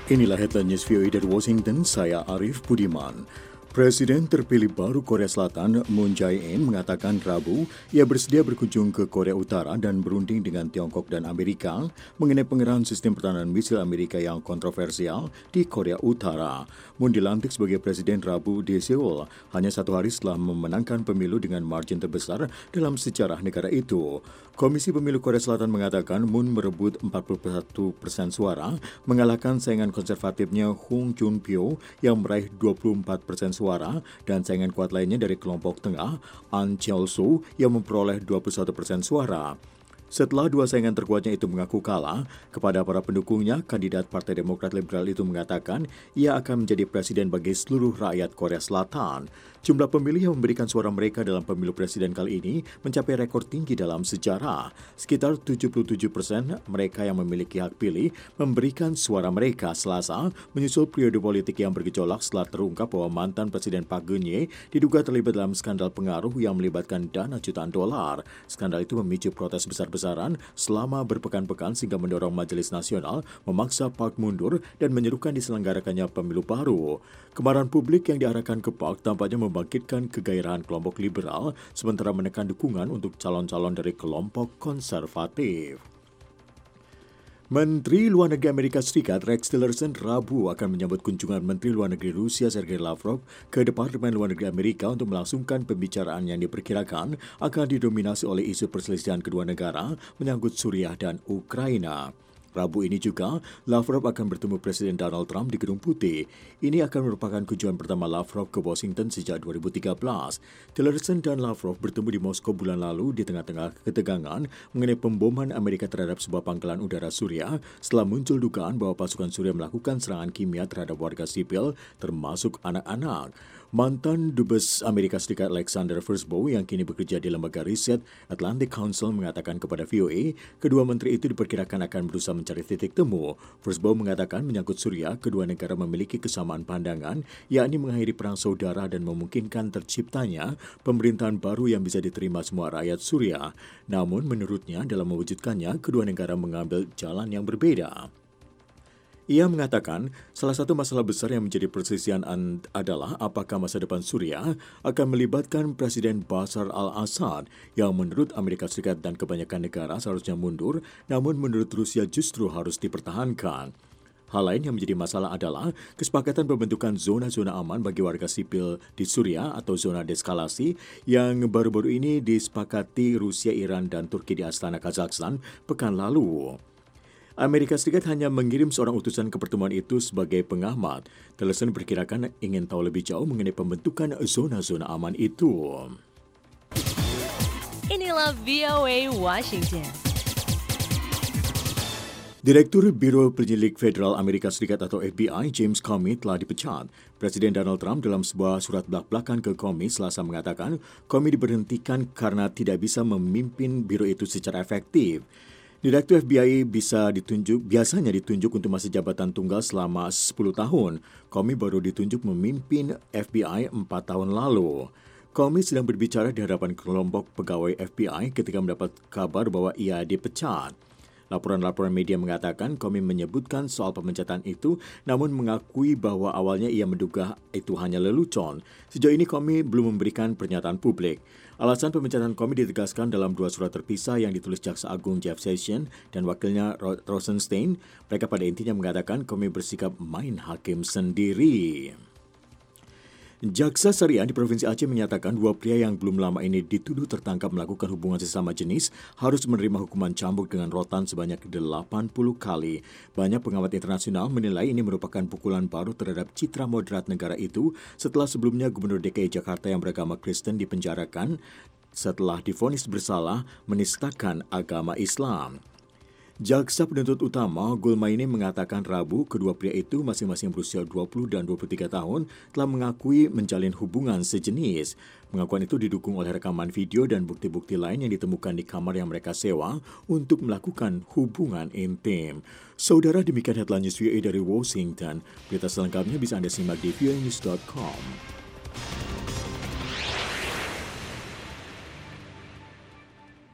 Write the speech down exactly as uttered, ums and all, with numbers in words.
Inilah headline news V O A dari Washington, saya Arif Budiman. Presiden terpilih baru Korea Selatan, Moon Jae-in, mengatakan Rabu ia bersedia berkunjung ke Korea Utara dan berunding dengan Tiongkok dan Amerika mengenai pengerahan sistem pertahanan misil Amerika yang kontroversial di Korea Utara. Moon dilantik sebagai Presiden Rabu di Seoul, hanya satu hari setelah memenangkan pemilu dengan margin terbesar dalam sejarah negara itu. Komisi Pemilu Korea Selatan mengatakan Moon merebut empat puluh satu persen suara, mengalahkan saingan konservatifnya Hong Joon-pyo yang meraih dua puluh empat persen suara dan saingan kuat lainnya dari kelompok tengah, An Cheol-soo, yang memperoleh dua puluh satu persen suara. Setelah dua saingan terkuatnya itu mengaku kalah, kepada para pendukungnya, kandidat Partai Demokrat Liberal itu mengatakan ia akan menjadi presiden bagi seluruh rakyat Korea Selatan. Jumlah pemilih yang memberikan suara mereka dalam pemilu presiden kali ini mencapai rekor tinggi dalam sejarah. Sekitar tujuh puluh tujuh persen mereka yang memiliki hak pilih memberikan suara mereka Selasa, menyusul periode politik yang bergejolak setelah terungkap bahwa mantan Presiden Park Geun-hye diduga terlibat dalam skandal pengaruh yang melibatkan dana jutaan dolar. Skandal itu memicu protes besar-besaran selama berpekan-pekan sehingga mendorong Majelis Nasional memaksa Park mundur dan menyerukan diselenggarakannya pemilu baru. Kemarahan publik yang diarahkan ke Park tampaknya membangkitkan kegairahan kelompok liberal sementara menekan dukungan untuk calon-calon dari kelompok konservatif. Menteri Luar Negeri Amerika Serikat Rex Tillerson Rabu akan menyambut kunjungan Menteri Luar Negeri Rusia Sergei Lavrov ke Departemen Luar Negeri Amerika untuk melangsungkan pembicaraan yang diperkirakan akan didominasi oleh isu perselisihan kedua negara menyangkut Suriah dan Ukraina. Rabu ini juga, Lavrov akan bertemu Presiden Donald Trump di Gedung Putih. Ini akan merupakan kunjungan pertama Lavrov ke Washington sejak dua ribu tiga belas. Tillerson dan Lavrov bertemu di Moskow bulan lalu di tengah-tengah ketegangan mengenai pemboman Amerika terhadap sebuah pangkalan udara Suriah setelah muncul dugaan bahwa pasukan Suriah melakukan serangan kimia terhadap warga sipil, termasuk anak-anak. Mantan Dubes Amerika Serikat Alexander Fursbow yang kini bekerja di lembaga riset Atlantic Council mengatakan kepada V O A, kedua menteri itu diperkirakan akan berusaha mencari titik temu. Fursbow mengatakan menyangkut Suriah, kedua negara memiliki kesamaan pandangan, yakni mengakhiri perang saudara dan memungkinkan terciptanya pemerintahan baru yang bisa diterima semua rakyat Suriah. Namun menurutnya dalam mewujudkannya, kedua negara mengambil jalan yang berbeda. Ia mengatakan salah satu masalah besar yang menjadi perselisihan adalah apakah masa depan Suriah akan melibatkan Presiden Bashar al-Assad yang menurut Amerika Serikat dan kebanyakan negara seharusnya mundur, namun menurut Rusia justru harus dipertahankan. Hal lain yang menjadi masalah adalah kesepakatan pembentukan zona-zona aman bagi warga sipil di Suriah atau zona deeskalasi yang baru-baru ini disepakati Rusia, Iran, dan Turki di Astana, Kazakhstan pekan lalu. Amerika Serikat hanya mengirim seorang utusan ke pertemuan itu sebagai pengamat. Tillerson diperkirakan ingin tahu lebih jauh mengenai pembentukan zona-zona aman itu. Inilah V O A Washington. Direktur Biro Penyelidik Federal Amerika Serikat atau F B I, James Comey, telah dipecat. Presiden Donald Trump dalam sebuah surat belak-belakan ke Comey Selasa mengatakan Comey diberhentikan karena tidak bisa memimpin biro itu secara efektif. Direktur F B I bisa ditunjuk, biasanya ditunjuk untuk masa jabatan tunggal selama sepuluh tahun. Comey baru ditunjuk memimpin F B I empat tahun lalu. Comey sedang berbicara di hadapan kelompok pegawai F B I ketika mendapat kabar bahwa ia dipecat. Laporan-laporan media mengatakan Comey menyebutkan soal pemecatan itu, namun mengakui bahwa awalnya ia menduga itu hanya lelucon. Sejauh ini Comey belum memberikan pernyataan publik. Alasan pemecatan Comey ditegaskan dalam dua surat terpisah yang ditulis Jaksa Agung Jeff Sessions dan wakilnya Rosenstein. Mereka pada intinya mengatakan Comey bersikap main hakim sendiri. Jaksa Syariah di Provinsi Aceh menyatakan dua pria yang belum lama ini dituduh tertangkap melakukan hubungan sesama jenis harus menerima hukuman cambuk dengan rotan sebanyak delapan puluh kali. Banyak pengamat internasional menilai ini merupakan pukulan baru terhadap citra moderat negara itu setelah sebelumnya Gubernur D K I Jakarta yang beragama Kristen dipenjarakan setelah divonis bersalah menistakan agama Islam. Jaksa penuntut utama Gulmaini mengatakan Rabu kedua pria itu masing-masing berusia dua puluh dan dua puluh tiga tahun telah mengakui menjalin hubungan sejenis. Pengakuan itu didukung oleh rekaman video dan bukti-bukti lain yang ditemukan di kamar yang mereka sewa untuk melakukan hubungan intim. Saudara, demikian headline news V O A dari Washington. Berita selengkapnya bisa Anda simak di v o a news dot com.